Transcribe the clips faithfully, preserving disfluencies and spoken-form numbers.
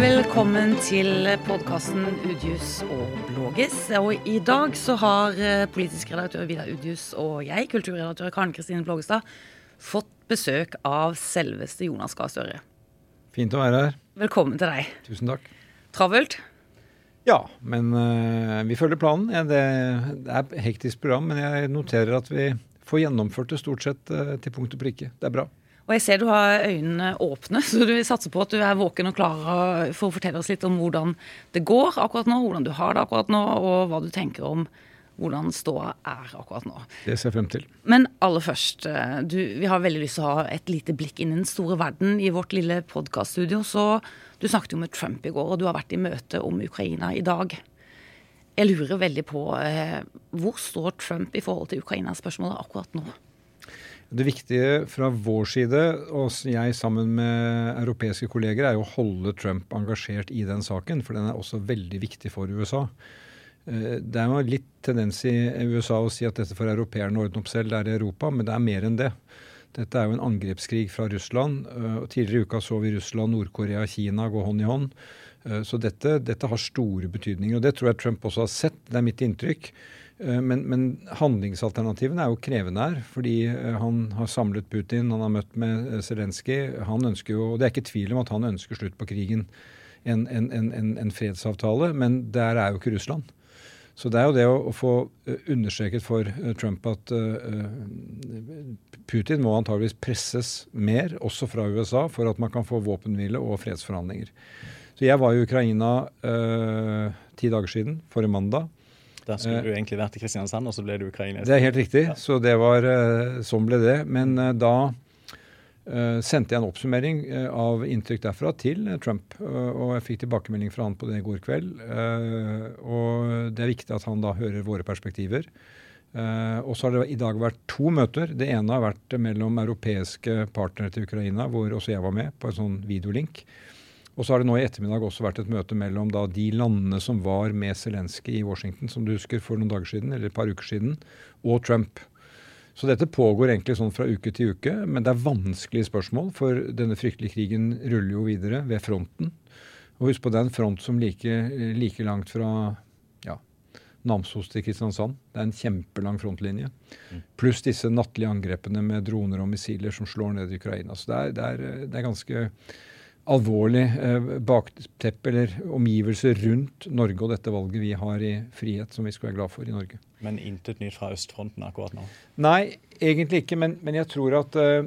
velkommen til podcasten Udjus og Blågis. Og i dag så har politisk redaktør Vidar Udjus og jeg, kulturredaktør Karen Kristine Blågestad, fått besøk av selveste Jonas Gahr Støre. Fint å være her. Velkommen til deg. Tusen takk. Travelt? Ja, men uh, vi følger planen. Ja, det, det er et hektisk program, men jeg noterer at vi får gjennomført det stort sett uh, til punkt og prikke. Det er bra. Og jeg ser du har øynene åpne, så du satser på at du er våken og klar for å fortelle oss litt om hvordan det går akkurat nå, hvordan du har det akkurat nå, og hva du tenker om hvordan ståa er akkurat nå. Det ser jeg frem til. Men aller først, du, vi har veldig lyst til å ha et lite blikk inn i den store verden i vårt lille podcaststudio, så du snakket jo med Trump i går, og du har vært i møte om Ukraina i dag. Jeg lurer veldig på, eh, hvor står Trump i forhold til Ukraina-spørsmålet akkurat nå? Det viktige fra vår side, og jeg sammen med europeiske kolleger, er jo å holde Trump engasjert i den saken, for den er også veldig viktig for U S A. Det er jo litt tendens i U S A å si at dette får europeerne ordne opp selv, det er i Europa, men det er mer enn det. Dette er jo en angrepskrig fra Russland, og tidligere i uka så vi Russland, Nord-Korea, Kina gå hånd i hånd. Så dette, dette har store betydninger, og det tror jeg Trump også har sett, det er mitt inntrykk. Men, men handlingsalternativen er jo krevende her, fordi han har samlet Putin, han har møtt med Zelensky. Han ønsker jo, og det er ikke tvil om at han ønsker slutt på krigen, en, en, en, en fredsavtale, men der er jo ikke Russland. Så det er jo det å, å få understreket for Trump at uh, Putin må antageligvis presses mer, også fra U S A, for at man kan få våpenhvile og fredsforhandlinger. Så jeg var i Ukraina uh, ti dager siden, forrige mandag. Der skulle du egentlig vært i Kristiansand, og så ble du ukrainsk. Det er helt riktig, ja. Så det var, sånn ble det. Men da uh, sendte jeg en oppsummering uh, av inntrykk derfra til uh, Trump, uh, og jeg fikk tilbakemelding fra han på det i går kveld. Uh, og det er viktig at han da hører våre perspektiver. Uh, og så har det i dag vært to møter. Det ene har vært mellom europeiske partnere til Ukraina, hvor også jeg var med på en sånn videolink. Og så har det nå i ettermiddag også vært et møte mellom da de landene som var med Zelensky i Washington, som du husker for noen dager siden, eller et par uker siden, og Trump. Så dette pågår egentlig sånn fra uke til uke, men det er vanskelige spørsmål, for denne fryktelige krigen ruller jo videre ved fronten. Og husk på, det er en front som like, like langt fra ja, Namsos til Kristiansand. Det er en kjempelang frontlinje. Pluss disse nattlige angrepene med droner og missiler som slår ned i Ukraina. Så det er, det er, det er ganske alvorlig eh, bakteppe eller omgivelser rundt Norge og dette valget vi har i frihet, som vi skal være glad for i Norge. Men intet nytt fra østfronten akkurat nå? Nei, egentlig ikke, men, men jeg tror at eh,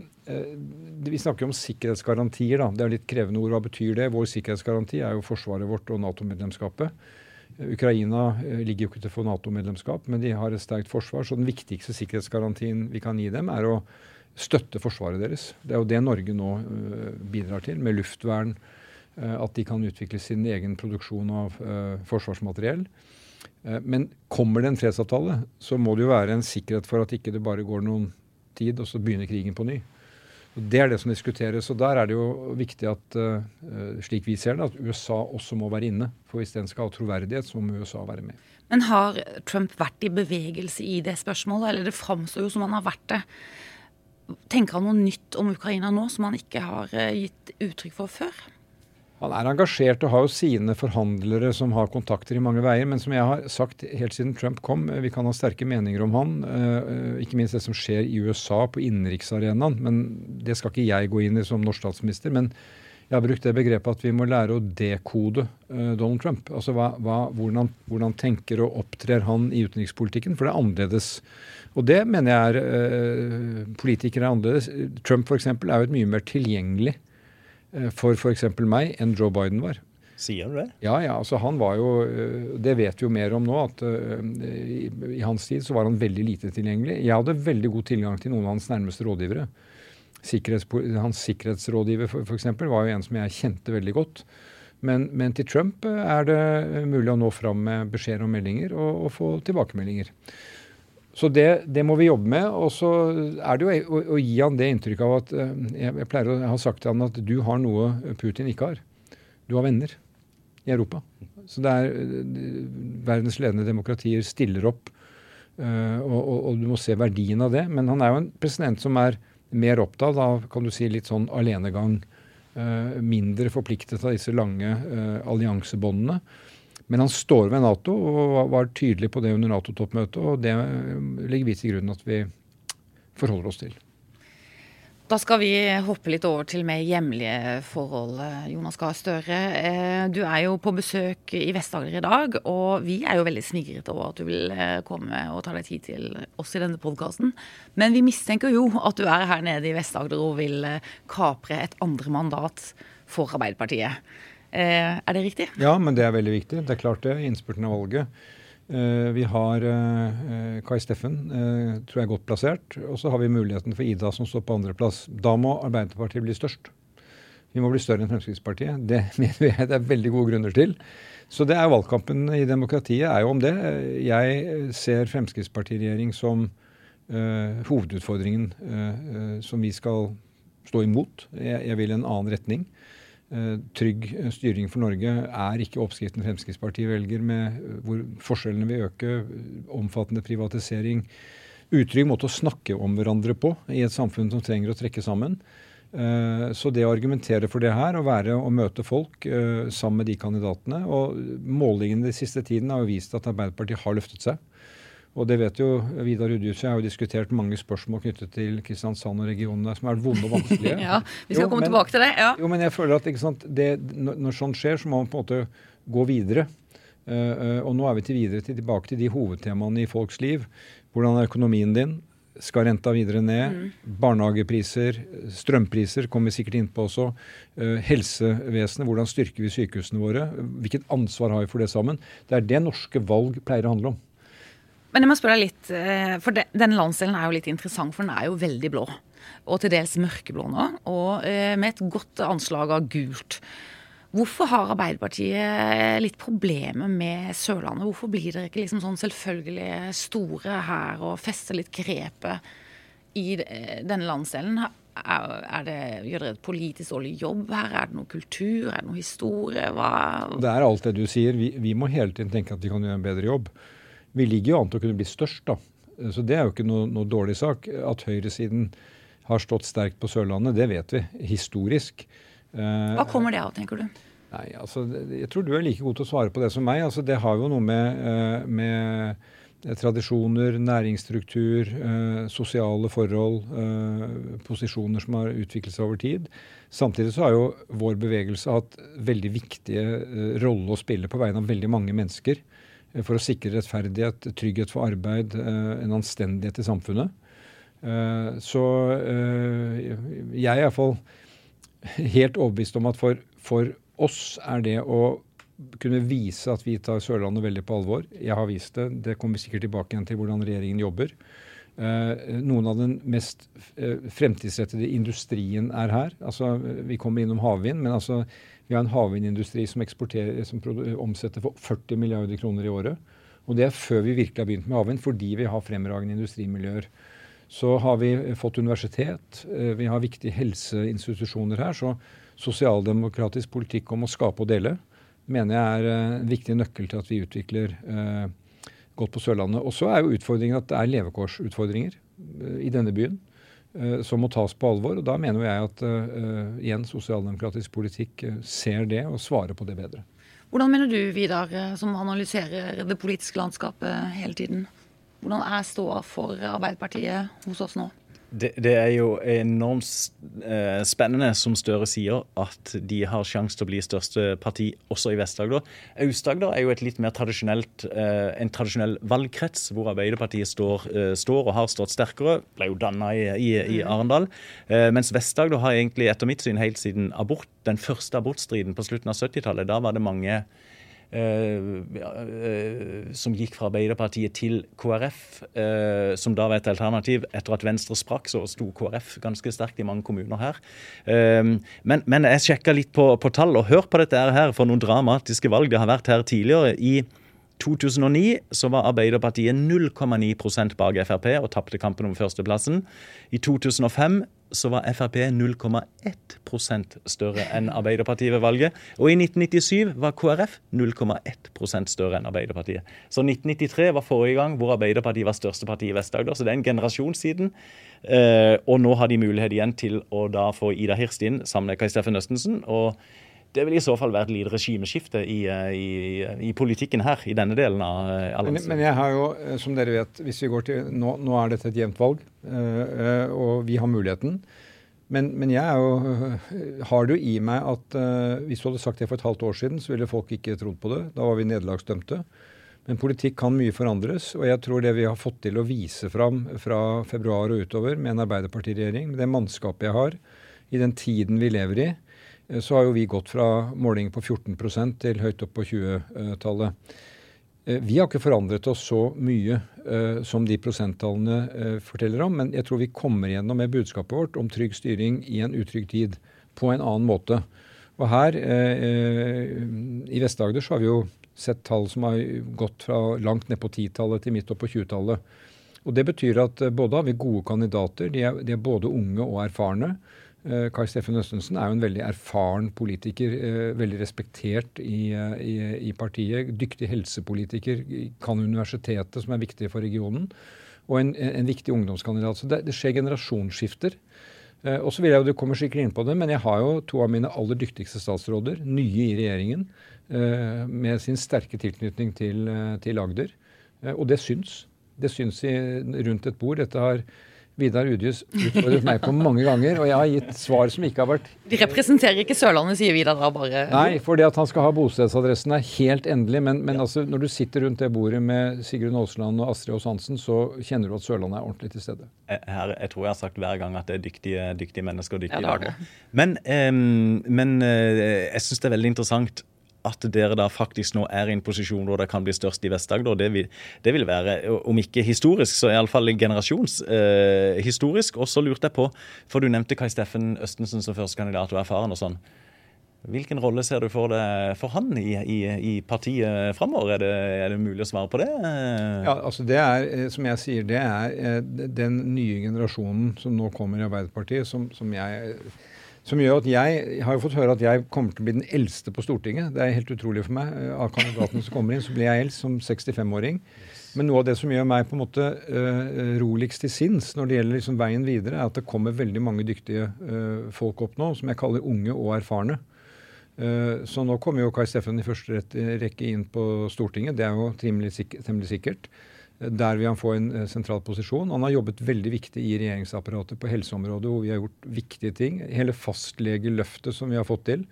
vi snakker om sikkerhetsgarantier da. Det er litt krevende ord, hva betyr det? Vår sikkerhetsgaranti er jo forsvaret vårt og NATO-medlemskapet. Ukraina eh, ligger jo ikke til å få NATO-medlemskap, men de har et sterkt forsvar, så den viktigste sikkerhetsgarantien vi kan gi dem er å støtte forsvaret deres. Det er jo det Norge nå uh, bidrar til, med luftvern, uh, at de kan utvikle sin egen produksjon av uh, forsvarsmateriell. Uh, men kommer det en fredsavtale, så må det jo være en sikkerhet for at ikke det bare går noen tid, og så begynner krigen på ny. Og det er det som diskuteres, og der er det jo viktig at, uh, slik vi ser det, at U S A også må være inne. For hvis den skal ha troverdighet, så må U S A være med. Men har Trump vært i bevegelse i det spørsmålet, eller det fremstår jo som han har vært det? Tenker han noe nytt om Ukraina nå som han ikke har gitt uttrykk for før? Han er engasjert og har jo sine forhandlere som har kontakter i mange veier, men som jeg har sagt helt siden Trump kom, vi kan ha sterke meninger om han, ikke minst det som skjer i U S A på innenriksarenaen, men det skal ikke jeg gå inn i som norsk statsminister, men jeg har brukt det begrepet at vi må lære å dekode Donald Trump. Altså hva, hva, hvordan, hvordan tenker og opptrer han i utenrikspolitikken, for det er annerledes. Og det mener jeg er, eh, politikere er annerledes. Trump for eksempel er jo et mye mer tilgjengelig eh, for for eksempel meg enn Joe Biden var. Sier du det? Ja, ja, altså han var jo, eh, det vet vi jo mer om nå, at eh, i, i hans tid så var han veldig lite tilgjengelig. Jeg hadde veldig god tilgang til noen av hans nærmeste rådgivere. Sikkerhets, hans sikkerhetsrådgiver for, for eksempel var jo en som jeg kjente veldig godt. Men, men til Trump er det mulig å nå fram med beskjeder og meldinger og, og få tilbakemeldinger. Så det, det må vi jobbe med, og så er det jo å, å gi han det inntrykk av at jeg, jeg pleier å ha sagt til han at du har noe Putin ikke har. Du har venner i Europa. Så det er verdens ledende demokratier stiller opp, uh, og, og, og du må se verdien av det. Men han er jo en president som er mer opptatt av, kan du si, litt sånn alenegang uh, mindre forpliktet av disse lange uh, alliansebåndene. Men han står ved NATO og var tydelig på det under NATO-toppmøtet, og det legger vi til grunn at vi forholder oss til. Da skal vi hoppe litt over til mer hjemlige forhold, Jonas Gahr Støre. Du er jo på besøk i Vest-Agder i dag, og vi er jo veldig snigret over at du vil komme og ta deg tid til oss i denne podcasten. Men vi mistenker jo at du er her nede i Vest-Agder og vil kapre et andre mandat for Arbeiderpartiet. Er det riktig? Ja, men det er veldig viktig. Det er klart det, innspurten av valget. Uh, vi har uh, Kai Steffen, uh, tror jeg er godt plassert, og så har vi muligheten for Ida som står på andre plass. Da må Arbeiderpartiet bli størst. Vi må bli større enn Fremskrittspartiet. Det mener jeg det er veldig gode grunner til. Så det er valgkampen i demokratiet er jo om det. Jeg ser Fremskrittspartiregjering som uh, hovedutfordringen uh, som vi skal stå imot. Jeg, jeg vil en annen retning. Uh, trygg styring for Norge er ikke oppskriften Fremskrittspartiet velger, med hvor forskjellene vil øke, omfattende privatisering, utrygg måte å snakke om hverandre på i et samfunn som trenger å trekke sammen. Uh, så det å argumentere for det her, og være og møte folk uh, sammen med de kandidatene, og målingene de siste tiden har jo vist at Arbeiderpartiet har løftet seg. Og det vet jo Vidar Udjus, jeg har jo diskutert mange spørsmål knyttet til Kristiansand og regionene som er vonde og vanskelige. Ja, vi skal jo, komme men, tilbake til det, ja. Jo, men jeg føler at ikke sant, det, når, når sånt skjer, så må man på en måte gå videre. Uh, uh, og nå er vi til videre til, tilbake til de hovedtemaene i folks liv. Hvordan er økonomien din? Skal renta videre ned? Mm. Barnehagepriser, strømpriser kommer vi sikkert inn på også. Uh, helsevesenet, hvordan styrker vi sykehusene våre? Hvilket ansvar har vi for det sammen? Det er det norske valg pleier å handle om. Men jeg må spørre deg litt, for denne landsdelen er jo litt interessant, for den er jo veldig blå, og til dels mørkeblå nå, og med et godt anslag av gult. Hvorfor har Arbeiderpartiet litt problemer med Sørlandet? Hvorfor blir dere ikke liksom sånn selvfølgelig store her og fester litt grepet i denne landsdelen? Er det, gjør dere et politisk dårlig jobb her? Er det noe kultur? Er det noe historie? Hva? Det er alt det du sier. Vi, vi må hele tiden tenke at vi kan gjøre en bedre jobb. Vi ligger jo an til å kunne bli størst, da. Så det er jo ikke noe, noe dårlig sak. At høyresiden har stått sterkt på Sørlandet, det vet vi, historisk. Hva kommer det av, tenker du? Nei, altså, jeg tror du er like god til å svare på det som meg. Altså, det har jo noe med, med tradisjoner, næringsstruktur, sosiale forhold, posisjoner som har utviklet seg over tid. Samtidig så har jo vår bevegelse hatt veldig viktige rolle å spille på vegne av veldig mange mennesker, for å sikre rettferdighet, trygghet for arbeid, en anstendighet i samfunnet. Så jeg er i hvert fall helt overbevist om at for, for oss er det å kunne vise at vi tar Sørlandet veldig på alvor. Jeg har vist det. Det kommer vi sikkert tilbake igjen til hvordan regjeringen jobber. Noen av den mest fremtidsrettede industrien er her. Altså, vi kommer innom havvind, men altså vi har en havvindindustri som eksporterer, som omsetter for førti milliarder kroner i året. Og det er før vi virkelig har begynt med havvind, fordi vi har fremragende industrimiljøer. Så har vi fått universitet, vi har viktige helseinstitusjoner her, så sosialdemokratisk politikk om å skape og dele, mener jeg er en viktig nøkkel til at vi utvikler eh, godt på Sørlandet. Og så er jo utfordringen at det er levekårsutfordringer eh, i denne byen, som må tas på alvor, og da mener jeg at uh, igjen sosialdemokratisk politikk uh, ser det og svarer på det bedre. Hvordan mener du, Vidar, som analyserer det politiske landskapet hele tiden? Hvordan er ståa for Arbeiderpartiet hos oss nå? Det, det er jo enormt eh, spennende, som Støre sier, at de har sjanse til å bli største parti også i Vest-Agder. Aust-Agder er jo et litt mer tradisjonelt, eh, en tradisjonell valgkrets, hvor Arbeiderpartiet står, eh, står og har stått sterkere, ble jo dannet i, i, i Arendal. Eh, mens Vest-Agder har egentlig etter mitt syn helt siden abort, den første abortstriden på slutten av syttitallet, da var det mange Uh, uh, som gikk fra Arbeiderpartiet til K R F, uh, som da var et alternativ. Etter at Venstre sprakk, så sto K R F ganske sterkt i mange kommuner her. Uh, men, men jeg sjekket litt på, på tall, og hør på dette her, for noen dramatiske valg det har vært her tidligere. I to tusen og ni så var Arbeiderpartiet null komma ni prosent bak F R P og tappte kampen om førsteplassen. I to tusen og fem så var F R P null komma ett prosent større enn Arbeiderpartiet ved valget. Og i nitten nittisyv var K R F null komma ett prosent større enn Arbeiderpartiet. Så nitten nittitre var forrige gang hvor Arbeiderpartiet var største parti i Vest-Agder, så det er en generasjon siden. Eh, og nå har de mulighet igjen til å da få Ida Hirst inn sammen med Kai Steffen Østensen, og det vil i så fall være et lite regimeskifte i, i, i politikken her, i denne delen av alliansen. Men, men jeg har jo, som dere vet, hvis vi går til, nå, nå er dette et jevnt valg, øh, og vi har muligheten. Men, men jeg er jo, har det jo i meg at øh, hvis du hadde sagt det for et halvt år siden, så ville folk ikke trodd på det. Da var vi nederlagsdømte. Men politikk kan mye forandres, og jeg tror det vi har fått til å vise fram fra februar og utover med en Arbeiderpartiregjering, med det mannskapet jeg har, i den tiden vi lever i, så har jo vi gått fra målinger på fjorten prosent til høyt opp på tjue-tallet. Vi har ikke forandret oss så mye uh, som de prosenttallene uh, forteller om, men jeg tror vi kommer gjennom med budskapet vårt om trygg styring i en utrygg tid på en annen måte. Og her uh, uh, i Vest-Agder så har vi jo sett tall som har gått fra langt ned på ti-tallet til midt opp på tjue-tallet. Og det betyr at uh, både har vi gode kandidater, de er, de er både unge og erfarne. Kai Steffen Østensen er jo en veldig erfaren politiker, veldig respektert i, i, i partiet, dyktig helsepolitiker, kan universitetet som er viktig for regionen, og en, en viktig ungdomskandidat. Så det, det skjer generasjonsskifter. Og så vil jeg jo, du kommer sikkert inn på det, men jeg har jo to av mine aller dyktigste statsråder, nye i regjeringen, med sin sterke tilknytning til, til Agder. Og det syns. Det syns i, rundt et bord. Dette har Vidar Udjus utfordret meg på mange ganger, og jeg har gitt svar som ikke har vært... De representerer ikke Sørlandet, sier Vidar da bare... Nei, for det at han skal ha bostedsadressen er helt endelig, men, men altså, når du sitter rundt det bordet med Sigrun Aasland og Astrid Aas Hansen, så kjenner du at Sørlandet er ordentlig til stede. Jeg, her, jeg tror jeg har sagt hver gang at det er dyktige, dyktige mennesker og dyktige ja, det damer. Men, um, men uh, jeg synes det er veldig interessant at dere da faktisk nå er i en posisjon hvor det kan bli størst i Vest-Agder. Det vil, det vil være, om ikke historisk, så i alle fall generasjonshistorisk. Eh, og så lurte jeg på, for du nevnte Kai Steffen Østensen som førstekandidat og erfaren og sånn. Hvilken rolle ser du for, det, for han i, i, i partiet fremover? Er det, er det mulig å svare på det? Ja, altså det er, som jeg sier, det er den nye generasjonen som nå kommer i Arbeiderpartiet, som, som jeg... Som gjør at jeg, jeg har jo fått høre at jeg kommer til å bli den eldste på Stortinget. Det er helt utrolig for meg. Av kandidatene som kommer inn, så blir jeg eldst som sekstifem-åring. Men noe av det som gjør meg på en måte uh, roligst til sinns når det gjelder liksom veien videre, er at det kommer veldig mange dyktige uh, folk opp nå, som jeg kaller unge og erfarne. Uh, så nå kommer jo Kai Steffen i første rett, rekke inn på Stortinget. Det er jo temmelig sikkert. sikkert. Der vil han få en uh, sentral posisjon. Han har jobbet veldig viktig i regjeringsapparatet på helseområdet, hvor vi har gjort viktige ting. Hele fastlegeløftet som vi har fått til.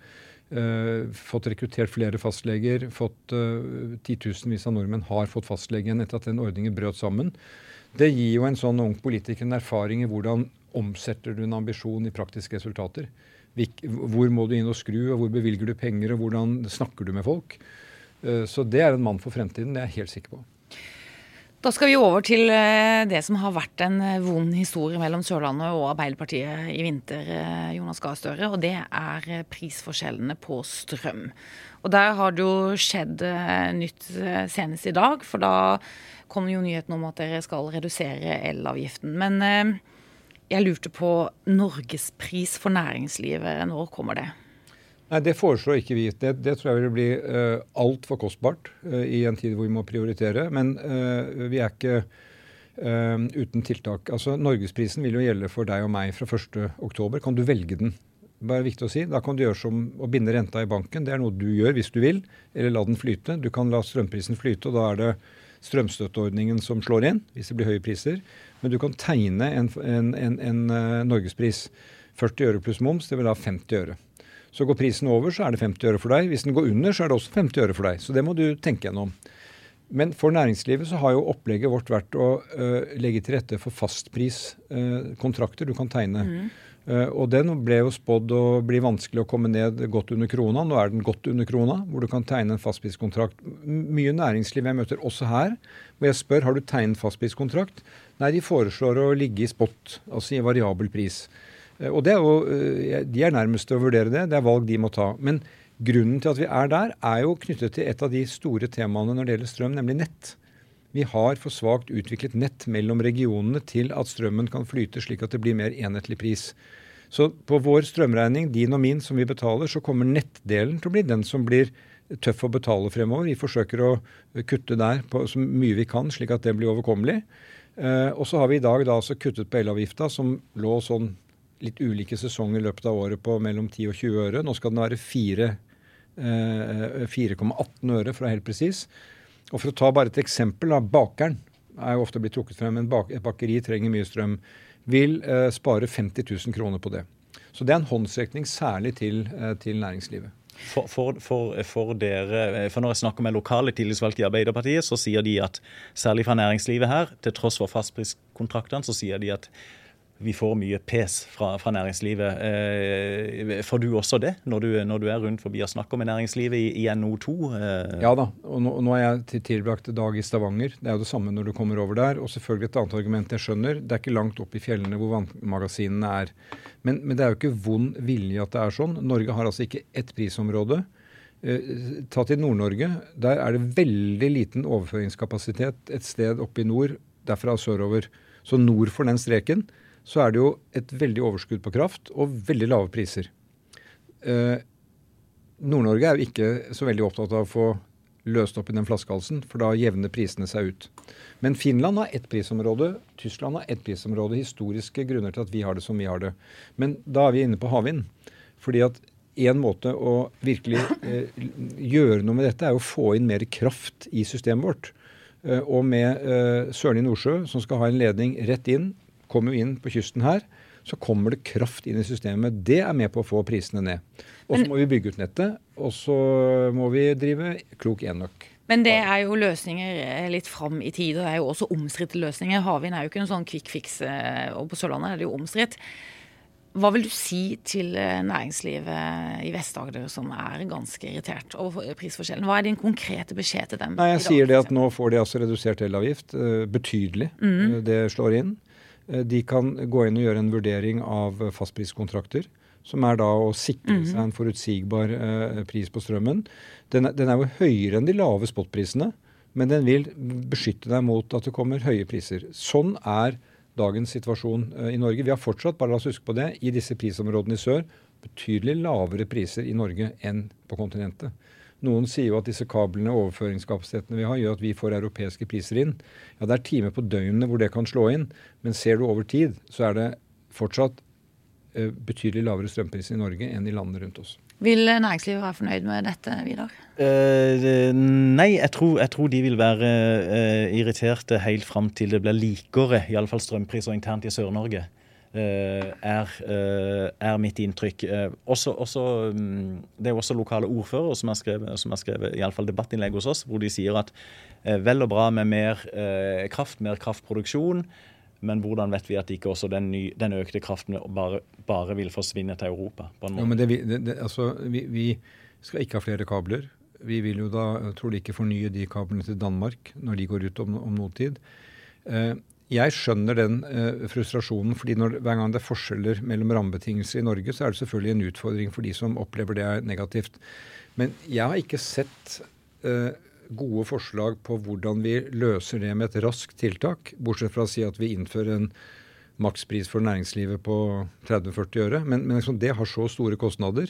Uh, fått rekruttert flere fastleger. Fått uh, titusenvis av nordmenn har fått fastlege igjen etter at den ordningen brøt sammen. Det gir jo en sånn ung politiker en erfaring i hvordan omsetter du en ambisjon i praktiske resultater. Hvik, hvor må du inn og skru, og hvor bevilger du penger, og hvordan snakker du med folk. Uh, så det er en mann for fremtiden, det er jeg helt sikker på. Da skal vi over til det som har vært en vond historie mellom Sørlandet og Arbeiderpartiet i vinter, Jonas Gahr Støre, og det er prisforskjellene på strøm. Og der har det jo skjedd nytt senest i dag, for da kom jo nyheten om at dere skal redusere elavgiften. Men jeg lurte på Norgespris for næringslivet, når kommer det? Nei, det foreslår ikke vi. Det, det tror jeg vil bli uh, alt for kostbart uh, i en tid hvor vi må prioritere. Men uh, vi er ikke uh, uten tiltak. Altså, Norgesprisen vil jo gjelde for deg og meg fra første oktober. Kan du velge den? Bare viktig å si. Da kan du gjøre som å binde renta i banken. Det er noe du gjør hvis du vil, eller la den flyte. Du kan la strømprisen flyte, og da er det strømstøtteordningen som slår inn hvis det blir høye priser. Men du kan tegne en, en, en, en uh, Norgespris. førti øre pluss moms, det vil da femti øre. Så går prisen over, så er det femti øre for deg. Hvis den går under, så er det også femti øre for deg. Så det må du tenke gjennom. Men for næringslivet så har jo opplegget vårt vært å uh, legge til rette for fastpriskontrakter uh, du kan tegne. Mm. Uh, og den ble jo spådd å bli vanskelig å komme ned godt under krona. Nå er den godt under krona, hvor du kan tegne en fastpriskontrakt. Mye næringsliv jeg møter også her, hvor jeg spør, har du tegnet fastpriskontrakt? Nei, de foreslår å ligge i spot, altså i variabel pris. Og det er jo, de er nærmest til å vurdere det, det er valg de må ta. Men Grunnen til at vi er der, er jo knyttet til et av de store temaene når det gjelder strøm, nemlig nett. Vi har for svagt utviklet nett mellom regionene til at strømmen kan flyte slik at det blir mer enhetlig pris. Så på vår strømregning, din og min, som vi betaler, så kommer nettdelen til å bli den som blir tøff å betale fremover. Vi forsøker å kutte der på så mye vi kan, slik at det blir overkommelig. Eh, og så har vi i dag da altså kuttet på elavgifta, som lå sånn litt ulike sesonger i løpet av året på mellom ti og tjue øre. Nå skal den være fire komma atten øre, for å være helt presis. Og for å ta bare et eksempel, da, bakeren er jo ofte blitt trukket frem, men bak, et bakeri trenger mye strøm, vil eh, spare femti tusen kroner på det. Så det er en håndsrekning særlig til, eh, til næringslivet. For, for, for, for, dere, for når jeg snakker med lokale tillitsvalgte i Arbeiderpartiet, så sier de at, særlig fra næringslivet her, til tross for fastpriskontraktene, så sier de at vi får mye pes fra, fra næringslivet. Eh, får du også det, når du, når du er rundt forbi og snakker med næringslivet i, i N O to? Eh? Ja da, og nå, nå har jeg tilbrakt dag i Stavanger. Det er jo det samme når du kommer over der. Og selvfølgelig et annet argument jeg skjønner, det er ikke langt opp i fjellene hvor vannmagasinene er. Men, men det er jo ikke vond vilje at det er sånn. Norge har altså ikke ett prisområde. Eh, ta til Nord-Norge, der er det veldig liten overføringskapasitet et sted oppe i nord, derfra sørover. Så nord for den streken, så er det jo et veldig overskudd på kraft og veldig lave priser. Eh, Nord-Norge er jo ikke så veldig opptatt av å få løst opp i den flaskehalsen, for da jevner prisene seg ut. Men Finland har ett prisområde, Tyskland har ett prisområde, historiske grunner til at vi har det som vi har det. Men da er vi inne på havvind, fordi at en måte å virkelig eh, gjøre noe med dette er å få inn mer kraft i systemet vårt. Eh, og med eh, Sørlige Nordsjø, som skal ha en ledning rett inn, kommer jo inn på kysten her, så kommer det kraft inn i systemet. Det er med på å få prisene ned. Og så må vi bygge ut nettet, og så må vi drive klok enøk. Men det er jo løsninger litt fram i tid, og det er jo også omstridte løsninger. Havvind er jo ikke noen sånn quick fix, og på Sørlandet er det jo omstridt. Hva vil du si til næringslivet i Vest-Agder som er ganske irritert over prisforskjellen? Hva er din konkrete beskjed til dem? Nei, jeg sier det at nå får de altså redusert elavgift, betydelig. Mm. Det slår inn. De kan gå inn og gjøre en vurdering av fastpriskontrakter, som er da å sikre seg en forutsigbar eh, pris på strømmen. Den er, den er jo høyere enn de lave spotprisene, men den vil beskytte deg mot at det kommer høye priser. Sånn er dagens situasjon eh, i Norge. Vi har fortsatt, bare la oss huske på det, i disse prisområdene i sør, betydelig lavere priser i Norge enn på kontinentet. Noen sier jo at disse kablene og overføringskapasitetene vi har, gjør at vi får europeiske priser inn. Ja, det er timer på døgnet hvor det kan slå inn, men ser du over tid, så er det fortsatt eh, betydelig lavere strømpriser i Norge enn i landene rundt oss. Vil næringslivet være fornøyd med dette, Vidar? Uh, nei, jeg tror, jeg tror de vil være uh, irriterte helt frem til det blir likere, i alle fall strømpriser internt i Sør-Norge. Uh, er, uh, er mitt inntrykk. Uh, også, også, um, det er også lokale ordfører som har skrevet, som har skrevet i alle fall debattinnlegg hos oss, hvor de sier at uh, vel og bra med mer uh, kraft, mer kraftproduksjon, men hvordan vet vi at ikke også den, ny, den økte kraften bare, bare vil forsvinne til Europa? På en måte? Ja, men det, det, det, altså, vi, vi skal ikke ha flere kabler. Vi vil jo da trolig ikke fornye de kablene til Danmark når de går ut om, om noe tid. Uh, Jeg skjønner den eh, frustrasjonen, fordi når, hver gang det er forskjeller mellom rammebetingelser i Norge, så er det selvfølgelig en utfordring for de som opplever det er negativt. Men jeg har ikke sett eh, gode forslag på hvordan vi løser det med et raskt tiltak, bortsett fra å si at vi innfører en makspris for næringslivet på tretti til førti øre. Men, men liksom, det har så store kostnader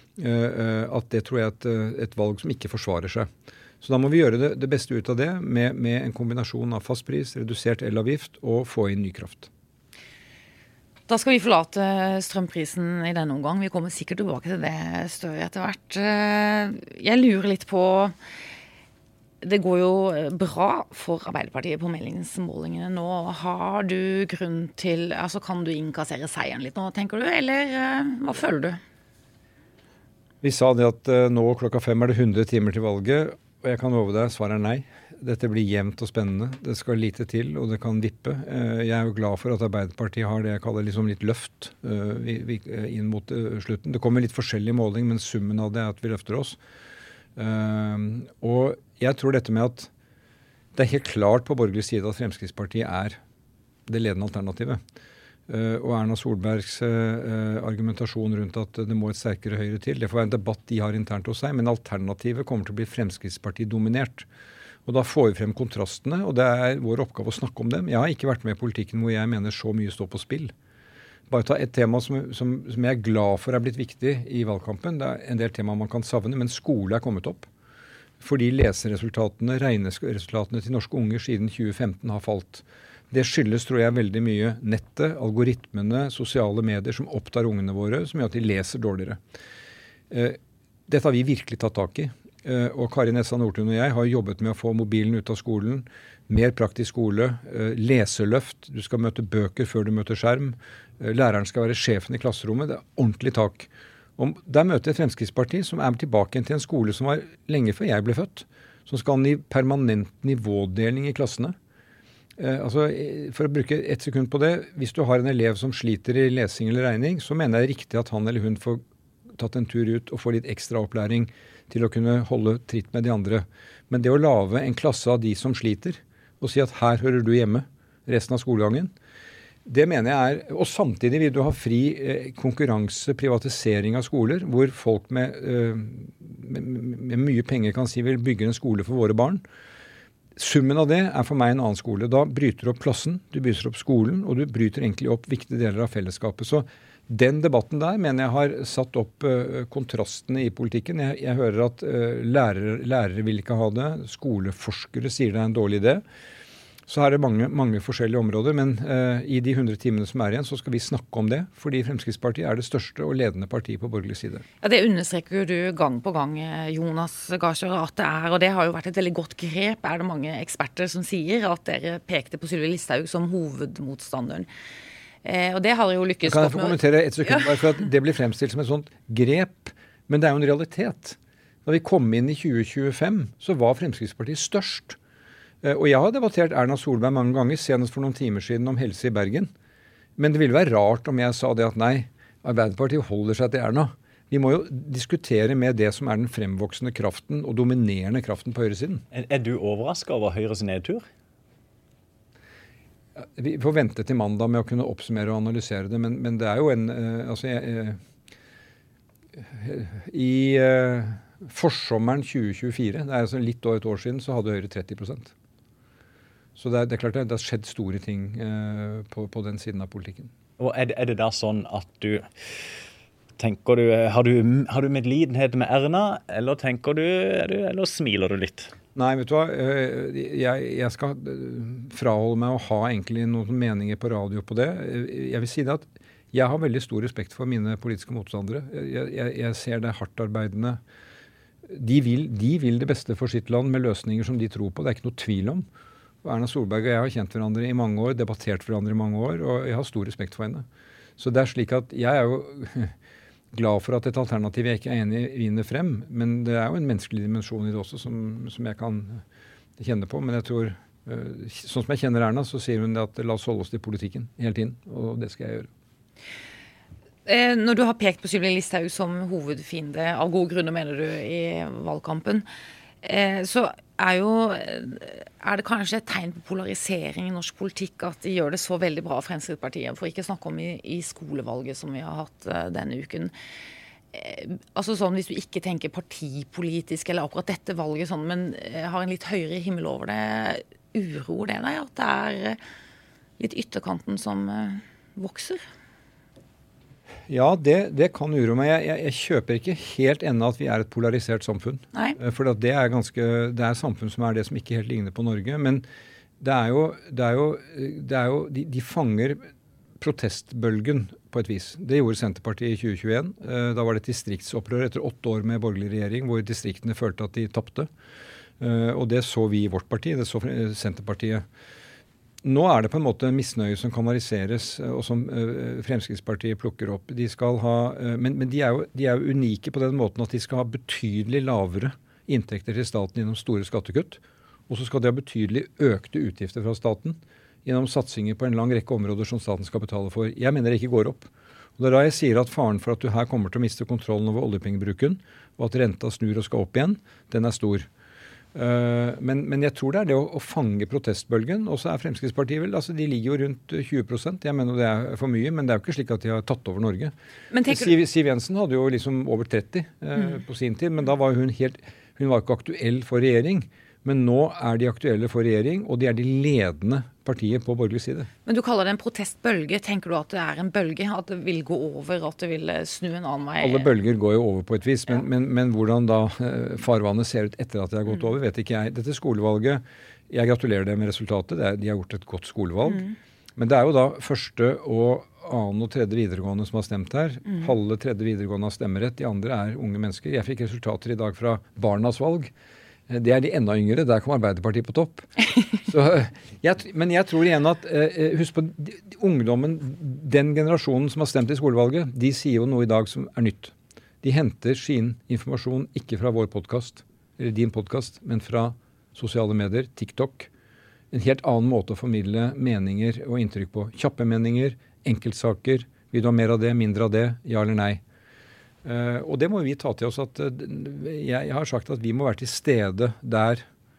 eh, at det tror jeg er et, et valg som ikke forsvarer seg. Så da må vi gjøre det, det beste ut av det med, med en kombinasjon av fastpris, redusert elavgift og få inn ny kraft. Da skal vi forlate strømprisen i denne omgang. Vi kommer sikkert tilbake til det støy etter hvert. Jeg lurer litt på, det går jo bra for Arbeiderpartiet på meningsmålingene nå. Har du grunn til, altså kan du innkassere seieren litt nå, tenker du, eller hva føler du? Vi sa det at nå klokka fem er det hundre timer til valget, og jeg kan love deg, svaret er nei. Dette blir jevnt og spennende. Det skal lite til, og det kan vippe. Jeg er jo glad for at Arbeiderpartiet har det jeg kaller liksom litt løft inn mot slutten. Det kommer litt forskjellig måling, men summen av det er at vi løfter oss. Og jeg tror dette med at det er helt klart på borgerlig side at Fremskrittspartiet er det ledende alternativet. Uh, og Erna Solbergs uh, argumentasjon rundt at det må et sterkere Høyre til. Det får være en debatt de har internt hos seg, men alternativet kommer til å bli Fremskrittsparti-dominert. Og da får vi frem kontrastene, og det er vår oppgave å snakke om dem. Jeg har ikke vært med i politikken hvor jeg mener så mye står på spill. Bare ta et tema som, som, som jeg er glad for er blitt viktig i valgkampen. Det er en del tema man kan savne, men skole er kommet opp. Fordi leseresultatene, regneresultatene til norske unger siden tjue femten har falt. Det skyldes, tror jeg, veldig mye nettet, algoritmene, sosiale medier som opptar ungene våre, som gjør at de leser dårligere. Eh, dette har vi virkelig tatt tak i. Eh, og Kari Nessa Nordtun og jeg har jobbet med å få mobilen ut av skolen, mer praktisk skole, eh, leseløft, du skal møte bøker før du møter skjerm, eh, læreren skal være sjefen i klasserommet, det er ordentlig tak. Og der møter jeg Fremskrittsparti som er tilbake til en skole som var lenge før jeg ble født, som skal ha en permanent nivådeling i klassene. Eh, altså, for å bruke ett sekund på det, hvis du har en elev som sliter i lesing eller regning, så mener jeg det er riktig at han eller hun får tatt en tur ut og får litt ekstra opplæring til å kunne holde tritt med de andre. Men det å lage en klasse av de som sliter, og si at her hører du hjemme resten av skolegangen, det mener jeg er, og samtidig vil du ha fri eh, konkurranse, privatisering av skoler, hvor folk med, eh, med, med mye penger kan si vil bygge en skole for våre barn. Summen av det er for meg en annen skole. Da bryter du opp plassen, du bryter opp skolen, og du bryter egentlig opp viktige deler av fellesskapet. Så den debatten der mener jeg har satt opp uh, kontrastene i politikken. Jeg, jeg hører at uh, lærere, lærere vil ikke ha det, skoleforskere sier det er en dårlig idé. Så her er det mange, mange forskjellige områder, men uh, i de hundre timene som er igjen, så skal vi snakke om det, fordi Fremskrittspartiet er det største og ledende partiet på borgerlig side. Ja, det understreker jo du gang på gang, Jonas Gahr Støre, at det er, og det har jo vært et veldig godt grep, er det mange eksperter som sier, at dere pekte på Sylvi Listhaug som hovedmotstanderen. Eh, og det har jo lykkes godt med. Kan jeg få kommentere et sekund, ja. bare for at det blir fremstilt som et sånt grep, men det er jo en realitet. Da vi kom inn i tjue tjuefem, så var Fremskrittspartiet størst. Og jeg har debattert Erna Solberg mange ganger, senest for noen timer siden om helse i Bergen. Men det ville være rart om jeg sa det at nei, Arbeiderpartiet holder seg til Erna. Vi må jo diskutere med det som er den fremvoksende kraften og dominerende kraften på høyresiden. Er, er du overrasket over Høyres nedtur? Vi får vente til mandag med å kunne oppsummere og analysere det, men, men det er jo en uh, altså jeg, uh, I uh, forsommeren tjue tjuefire, det er altså litt over et år siden, så hadde Høyre tretti prosent. Så det er, det er klart det, det har skjedd store ting uh, på, på den siden av politikken. Og er det, er det da sånn at du tenker du har, du har du medlidenhet med Erna, eller tenker du, du eller smiler du litt? Nei, vet du hva, jeg, jeg skal fraholde meg å ha egentlig noen meninger på radio på det. Jeg vil si det at jeg har veldig stor respekt for mine politiske motstandere. Jeg, jeg, jeg ser det hardtarbeidende. De vil, de vil det beste for sitt land med løsninger som de tror på. Det er ikke noe tvil om. Og Erna Solberg og jeg har kjent hverandre i mange år, debattert hverandre i mange år, og jeg har stor respekt for henne. Så det er slik at jeg er jo glad for at et alternativ jeg ikke er enig i vinner frem, men det er jo en menneskelig dimensjon i det også som, som jeg kan kjenne på. Men jeg tror, sånn som jeg kjenner Erna, så sier hun det at la oss holde oss til politikken hele tiden, og det skal jeg gjøre. Når du har pekt på Sylvi Listhaug som hovedfiende, av gode grunner mener du, i valgkampen, så er jo er det kanskje et tegn på polarisering i norsk politikk at de gjør det så veldig bra Fremskrittspartiet, for ikke snakke om i, i skolevalget som vi har hatt uh, denne uken. Eh, altså sånn, hvis du ikke tenker partipolitisk eller akkurat dette valget sånn, men uh, har en litt høyere himmel over det, uroer det deg at det er uh, litt ytterkanten som uh, vokser? Ja, det, det kan uroe meg. Jeg, jeg, jeg kjøper ikke helt ennå at vi er et polarisert samfunn. Nei. For det er ganske, det er samfunn som er det som ikke helt ligner på Norge. Men det er jo, det er jo, det er jo de, de fanger protestbølgen på et vis. Det gjorde Senterpartiet i tjue tjueen. Da var det et distriktsopprør etter åtte år med borgerlig regjering, hvor distriktene følte at de tapte. Og det så vi i vårt parti, det så Senterpartiet. Nå er det på en måte misnøye som kanaliseres, og som uh, Fremskrittspartiet plukker opp. De skal ha, uh, men men de, er jo, de er jo unike på den måten at de skal ha betydelig lavere inntekter til staten gjennom store skattekutt, og så skal de ha betydelig økte utgifter fra staten gjennom satsinger på en lang rekke områder som staten skal betale for. Jeg mener det ikke går opp. Og det er da jeg sier at faren for at du her kommer til å miste kontrollen over oljepengebruken, og at renta snur og skal opp igjen, den er stor. Uh, men, men jeg tror det er det å, å fange protestbølgen. Og så er Fremskrittspartiet vel, altså de ligger jo rundt tjue prosent. Jeg mener det er for mye, men det er jo ikke slik at de har tatt over Norge. Siv, Siv Jensen hadde jo liksom over tretti uh, mm. på sin tid, men da var hun helt, hun var ikke aktuell for regjering. Men nå er de aktuelle for regjering, og de er de ledende partiet på borgerlig side. Men du kaller det en protestbølge. Tenker du at det er en bølge? At det vil gå over, at det vil snu en annen vei? Alle bølger går jo over på et vis, men, ja. men, men hvordan da eh, farvannet ser ut etter at det har gått mm. over, vet ikke jeg. Dette skolevalget, jeg gratulerer dem med resultatet. Det er, de har gjort et godt skolevalg. Mm. Men det er jo da første og annen og tredje videregående som har stemt her. Mm. Halve tredje videregående har stemmerett, de andre er unge mennesker. Jeg fikk resultater i dag fra Barnas valg. Det er de enda yngre, der kom Arbeiderpartiet på topp. Så, jeg, men jeg tror igjen at, eh, husk på, de, de, ungdommen, den generasjonen som har stemt i skolevalget, de sier jo noe i dag som er nytt. De henter sin informasjon ikke fra vår podcast, eller din podcast, men fra sosiale medier, TikTok. En helt annen måte å formidle meninger og inntrykk på. Kjappe meninger, enkeltsaker, vil du ha mer av det, mindre av det, ja eller nei. Uh, og det må vi ta til oss at uh, jeg, jeg har sagt at vi må være til stede der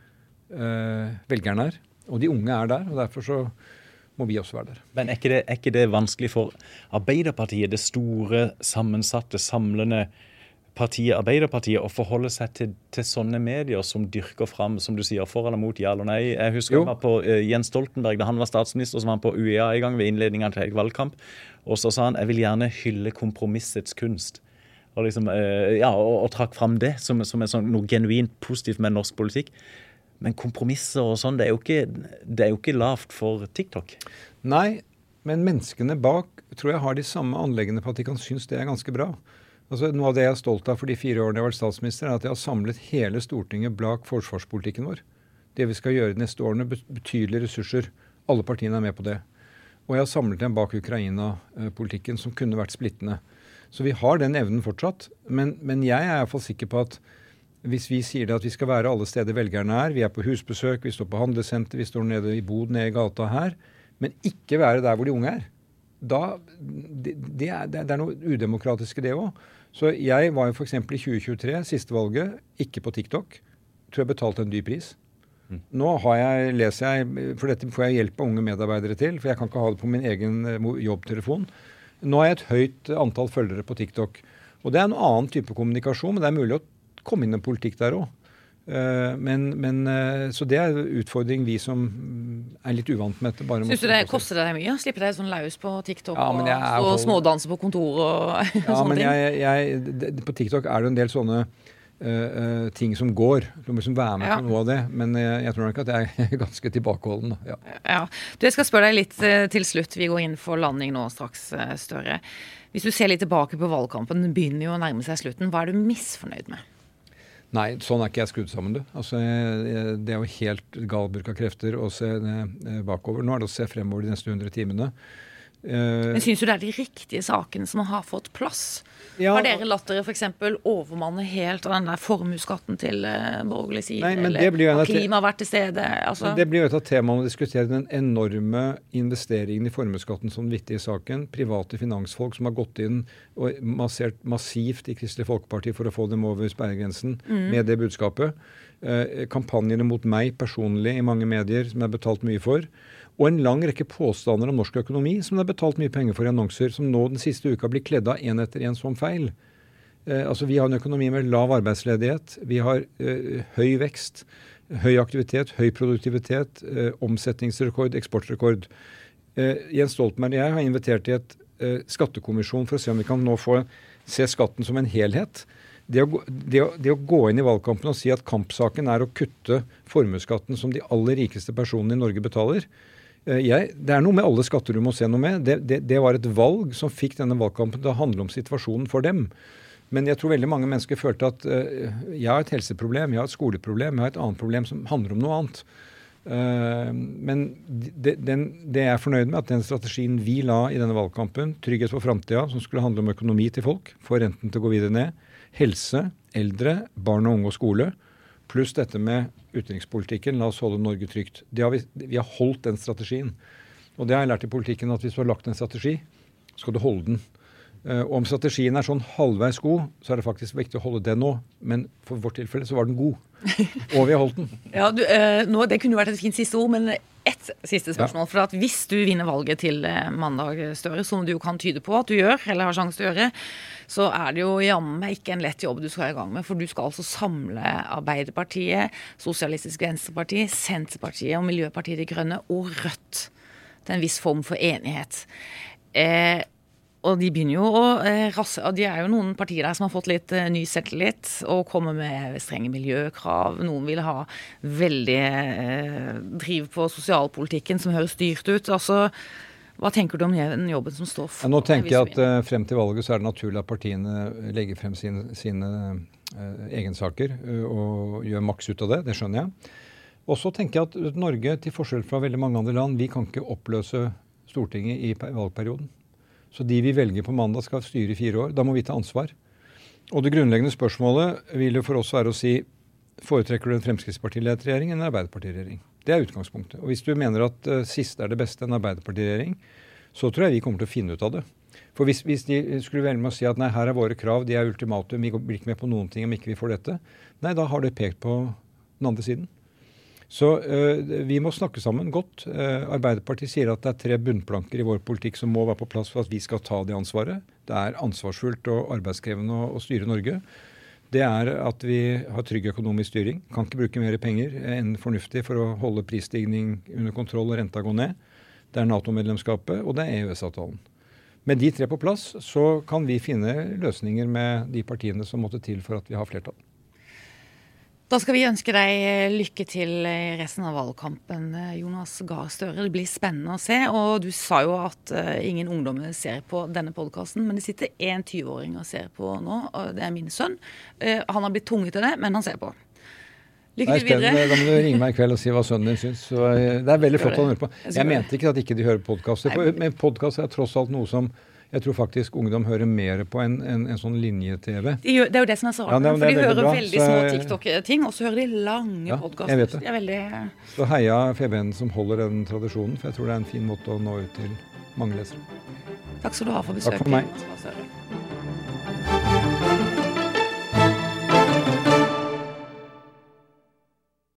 uh, velgerne er, og de unge er der, og derfor så må vi også være der. Men er ikke det, er ikke det vanskelig for Arbeiderpartiet, det store, sammensatte, samlende partiet Arbeiderpartiet, å forholde seg til, til sånne medier som dyrker fram, som du sier, for eller mot, ja eller nei? Jeg husker han var på uh, Jens Stoltenberg, da han var statsminister, så var han på U E A i gang ved innledningen til en valgkamp, og så sa han, jeg vil gjerne hylle kompromissets kunst. Og, liksom, ja, og, og trakk fram det som, som er sånn, noe genuint positivt med norsk politikk. Men kompromisser og sånn, det er jo ikke, det er jo ikke lavt for TikTok. Nei, men menneskene bak tror jeg har de samme anleggene på at de kan synes det er ganske bra. Altså, noe av det jeg er stolt av for de fire årene jeg har vært statsminister, er at jeg har samlet hele Stortinget bak forsvarspolitikken vår. Det vi skal gjøre de neste årene, betydelige ressurser. Alle partiene er med på det. Og jeg har samlet dem bak Ukraina-politikken, som kunne vært splittende. Så vi har den evnen fortsatt, men, men jeg er i hvert fall sikker på at hvis vi sier det at vi skal være alle steder velgerne er, vi er på husbesøk, vi står på handelssenter, vi står nede i bod nede i gata her, men ikke være der hvor de unge er, da, det, det, er, det er noe udemokratisk i det også. Så jeg var jo for eksempel i tjue tjuetre, siste valget, ikke på TikTok, tror jeg betalte en dyr pris. Mm. Nå har jeg, leser jeg, for dette får jeg hjelp av unge medarbeidere til, for jeg kan ikke ha det på min egen jobbtelefon. Nå har jeg et høyt antall følgere på TikTok. Og det er en annen type kommunikasjon, men det er mulig å komme inn i politikk der også. Uh, men, men, uh, så det er en utfordring vi som er litt uvant med dette. Syns du det koster deg mye? Slipper deg sånn laus på TikTok ja, og, og smådanse på kontor og ja, sånne men ting? Jeg, jeg, det, på TikTok er det en del sånne uh, uh, ting som går. Du må liksom være med ja. på noe av det. Men uh, jeg tror nok at jeg er ganske tilbakeholden. Ja. Ja. Du, jeg skal spørre deg litt uh, til slutt. Vi går inn for landing nå straks, uh, Støre. Hvis du ser litt tilbake på valgkampen, den begynner jo å nærme seg slutten. Hva er du misfornøyd med? Nei, sånn er ikke jeg skrudd sammen, du. Altså, jeg, det er jo helt galbruk av krefter å se eh, bakover. Nå er det å se fremover de neste hundre timene. Uh, Men synes du det er de riktige sakene som har fått plass? Ja, har dere latt dere for eksempel overmanne helt av den der formuesskatten til uh, borgerlig side? Nei, men eller det blir jo har klima vært til stede? Altså. Det blir jo et av temaene å diskutere den enorme investeringen i formuesskatten som den viktige saken. Private finansfolk som har gått inn og massert massivt i Kristelig Folkeparti for å få dem over sperregrensen mm. med det budskapet. Uh, kampanjene mot meg personlig i mange medier som jeg har betalt mye for. Og en lang rekke påstander om norsk økonomi som det er betalt mye penger for i annonser, som nå den siste uka blir kledd av en etter en som feil. Eh, altså Vi har en økonomi med lav arbeidsledighet, vi har eh, høy vekst, høy aktivitet, høy produktivitet, eh, omsetningsrekord, eksportrekord. Eh, Jens Stoltenberg og jeg har invitert til et eh, skattekommisjon for å se om vi kan nå få se skatten som en helhet. Det å, det, å, det å gå inn i valgkampen og si at kampsaken er å kutte formuesskatten som de aller rikeste personene i Norge betaler, Jeg, det er noe med alle skatter du må se noe med. Det, det, det var et valg som fikk denne valgkampen til å handle om situasjonen for dem. Men jeg tror veldig mange mennesker følte at uh, jeg har et helseproblem, jeg har et skoleproblem, jeg har et annet problem som handler om noe annet. Uh, men det, den, det jeg er fornøyd med, at den strategien vi la i denne valgkampen, trygghet for fremtiden, som skulle handle om økonomi til folk, få renten til å gå videre ned, helse, eldre, barn og unge og skole, pluss dette med utenrikspolitikken, la oss holde Norge trygt. Det har vi, vi har holdt den strategien. Og det har jeg lært i politikken, at hvis du har lagt en strategi, skal du holde den. Uh, om strategien er sånn halvveis god, så er det faktisk viktig å holde den nå. Men for vårt tilfelle så var den god. Og vi har holdt den. Ja, du, uh, nå, det kunne jo vært et fint siste ord, men ett siste spørsmål. Ja. For at hvis du vinner valget til uh, mandag, Støre, som du kan tyde på at du gjør, eller har sjanse til å gjøre, så er det jo jammen meg ikke en lett jobb du skal i gang med. For du skal altså samle Arbeiderpartiet, Sosialistisk Venstreparti, Senterpartiet og Miljøpartiet De Grønne og Rødt til en viss form for enighet. Eh, Og de begynner jo å eh, rasse, og de er jo noen partier der som har fått litt eh, ny selvtillit og kommer med strenge miljøkrav. Noen vil ha veldig eh, driv på sosialpolitikken som høres styrt ut. Altså, hva tenker du om den jobben som står for? Ja, nå tenker jeg at eh, frem til valget så er det naturlig at partiene legger frem sine, sine eh, egensaker uh, og gjør maks ut av det. Det skjønner jeg. Og så tenker jeg at Norge, til forskjell fra veldig mange andre land, vi kan ikke oppløse Stortinget i valgperioden. Så de vi velger på mandag skal styre i fire år. Da må vi ta ansvar. Og det grunnleggende spørsmålet vil jo for oss være å si, foretrekker du en Fremskrittspartiledet regjering eller en Arbeiderpartiregjering? Det er utgangspunktet. Og hvis du mener at uh, siste er det beste, en Arbeiderpartiregjering, så tror jeg vi kommer til å finne ut av det. For hvis, hvis de skulle velge med å si at nei, her er våre krav, de er ultimatum, vi blir ikke med på noen ting om ikke vi får dette, nei, da har det pekt på den andre siden. Så uh, vi må snakke sammen godt. Uh, Arbeiderpartiet sier at det er tre bunnplanker i vår politikk som må være på plass for at vi skal ta det ansvaret. Det er ansvarsfullt og arbeidskrevende å, å styre Norge. Det er at vi har trygg økonomisk styring. Kan ikke bruke mer penger enn fornuftig for å holde prisstigning under kontroll og renta gå ned. Det er NATO-medlemskapet, og det er E U S-avtalen. Med de tre på plass så kan vi finne løsninger med de partiene som måtte til for at vi har flertall. Da skal vi ønske deg lykke til i resten av valgkampen, Jonas Gahr Støre. Det blir spennende å se, og du sa jo at uh, ingen ungdommer ser på denne podcasten, men det sitter en tyve-åring og ser på nå, og det er min sønn. Uh, han har blitt tvunget til det, men han ser på. Lykke til videre. Da må du ringe meg i kveld og si hva sønnen din syns. Så, uh, det er veldig flott å høre på. Jeg mente ikke at ikke de hører podcaster, men podcast er tross alt noe som jeg tror faktisk ungdom hører mer på enn en, en sånn linje-T V. De gjør, det er jo det som er så rart, ja, for de hører bra, veldig så, små TikTok-ting, og så hører de lange ja, podcaster. Jeg vet det. De er veldig... Så heia F B N som holder den tradisjonen, for jeg tror det er en fin måte å nå ut til mange lesere. Takk skal du ha for besøket. Takk for meg.